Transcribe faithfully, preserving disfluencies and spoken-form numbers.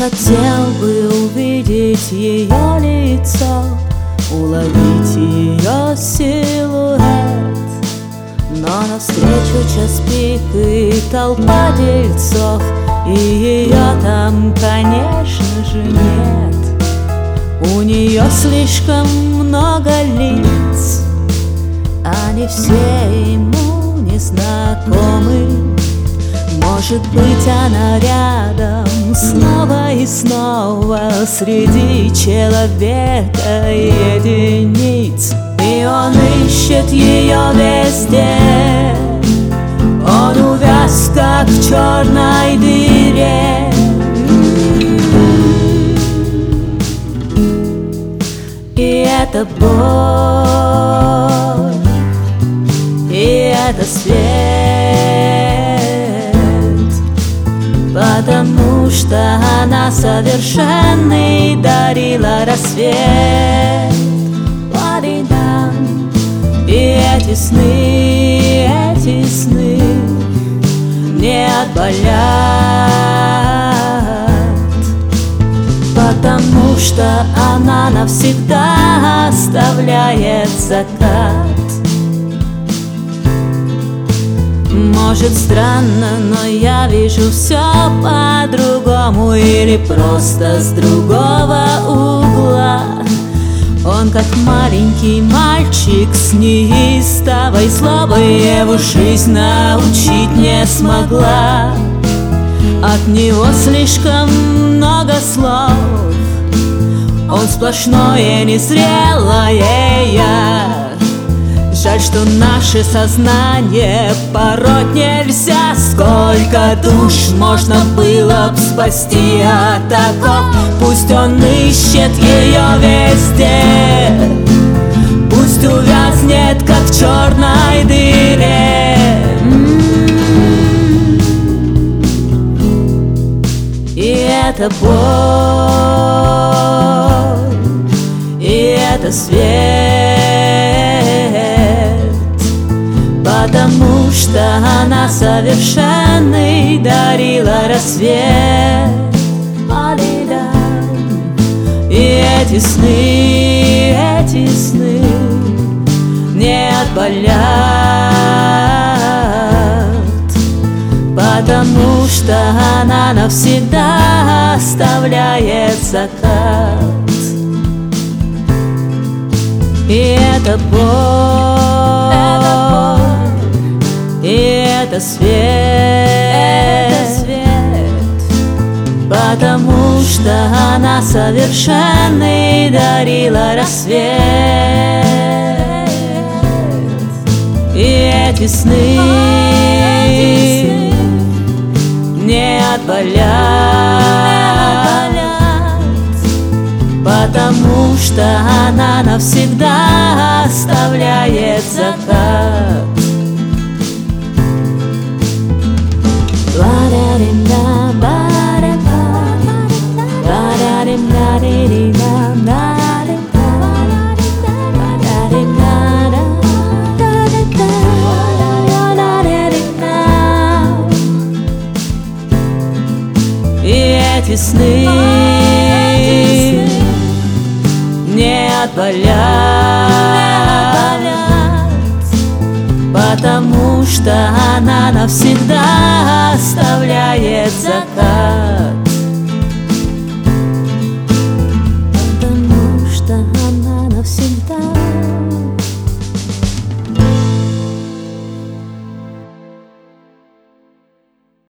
хотел бы увидеть ее лицо, уловить ее силуэт, но навстречу час пик и толпа дельцов, и ее там, конечно же, нет. У нее слишком много лиц, они все ему незнакомы. Может быть, она рядом снова и снова среди человека единиц, и он ищет ее везде. Он увяз, как в черной дыре. И это боль, и это свет, потому что она совершенный дарила рассвет. И эти сны, эти сны не отболят, потому что она навсегда оставляет закат. Может, странно, но я вижу все по-другому, или просто с другого угла. Он как маленький мальчик с неистовой злобой, его жизнь научить не смогла. От него слишком много слов, он сплошное незрелое я. Жаль, что наше сознание пороть нельзя. Сколько душ можно было б спасти от оков. Пусть он ищет ее везде, пусть увязнет, как в черной дыре. И это боль, и это свет, потому что она совершенный дарила рассвет. И эти сны, эти сны не отболят, потому что она навсегда оставляет закат. И это боль, и это свет, это свет, потому что она совершенный дарила рассвет. И эти сны не отболят, потому что она навсегда оставляет закат. И эти сны не отболят, потому что она навсегда оставляет закат.